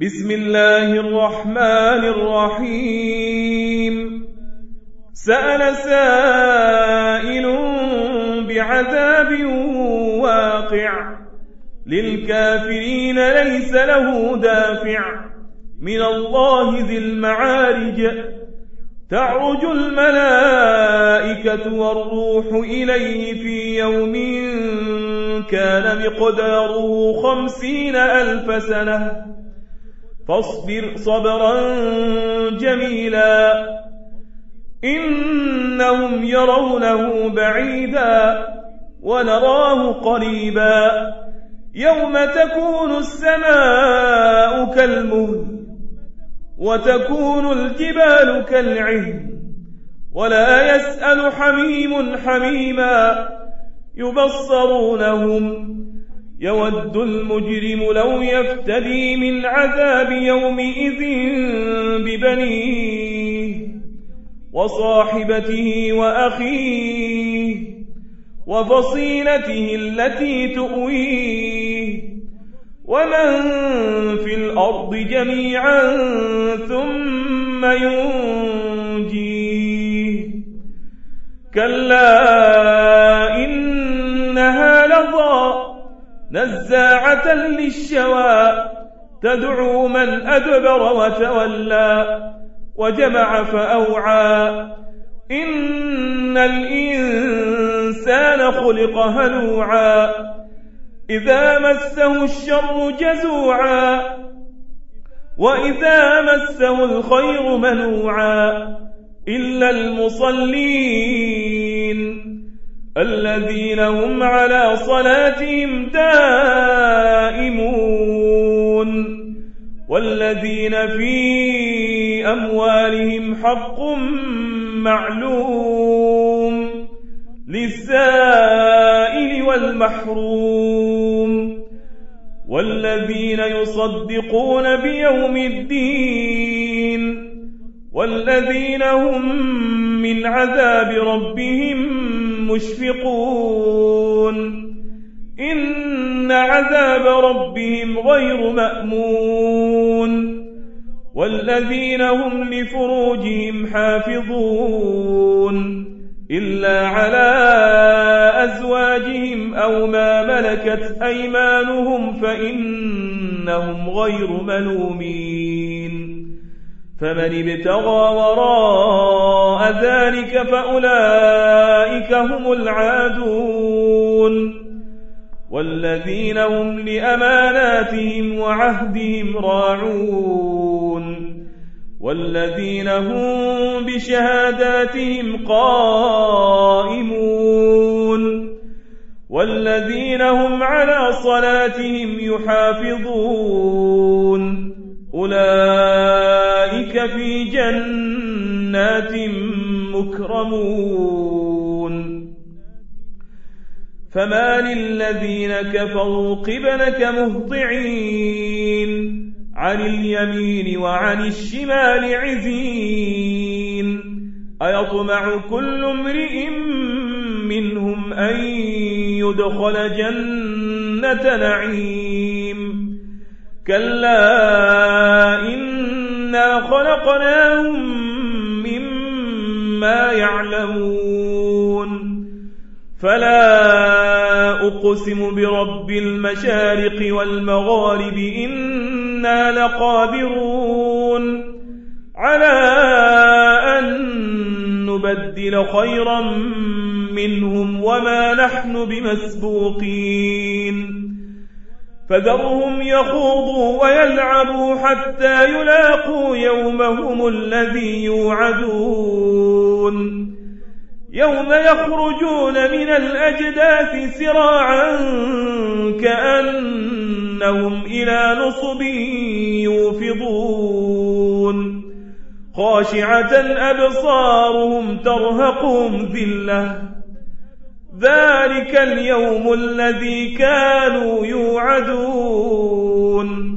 بسم الله الرحمن الرحيم. سأل سائل بعذاب واقع للكافرين ليس له دافع من الله ذي المعارج. تعرج الملائكة والروح إليه في يوم كان مقداره 50,000 سنة فاصبر صبرا جميلا إنهم يرونه بعيدا ونراه قريبا يوم تكون السماء كالمهل وتكون الجبال كالعهن ولا يسأل حميم حميما يبصرونهم يود المجرم لو يفتدي من عذاب يومئذ ببنيه وصاحبته وأخيه وفصيلته التي تؤويه ومن في الأرض جميعا ثم ينجيه كلا إنها لظى نزاعة للشوى تدعو من أدبر وتولى وجمع فأوعى إن الإنسان خلق هلوعا إذا مسه الشر جزوعا وإذا مسه الخير منوعا إلا المصلين الذين هم على صلاتهم دائمون والذين في أموالهم حق معلوم للسائل والمحروم والذين يصدقون بيوم الدين والذين هم من عذاب ربهم مشفقون إن عذاب ربهم غير مأمون والذين هم لفروجهم حافظون إلا على أزواجهم أو ما ملكت أيمانهم فإنهم غير ملومين فمن ابتغى وراء ذلك فأولئك هم العادون والذين هم لأماناتهم وعهدهم راعون والذين هم بشهاداتهم قائمون والذين هم على صلاتهم يحافظون أولئك في جنات مكرمون فما للذين كفروا قبلك مهطعين عن اليمين وعن الشمال عزين أيطمع كل امرئ منهم أن يدخل جنة نعيم كلا إنا خلقناهم مما يعلمون فلا أقسم برب المشارق والمغارب إنا لقادرون على أن نبدل خيرا منهم وما نحن بمسبوقين فذرهم يخوضوا ويلعبوا حتى يلاقوا يومهم الذي يوعدون يوم يخرجون من الأجداث سراعا كأنهم إلى نصب يوفضون خاشعة أبصارهم ترهقهم ذلة ذلك اليوم الذي كانوا يوعدون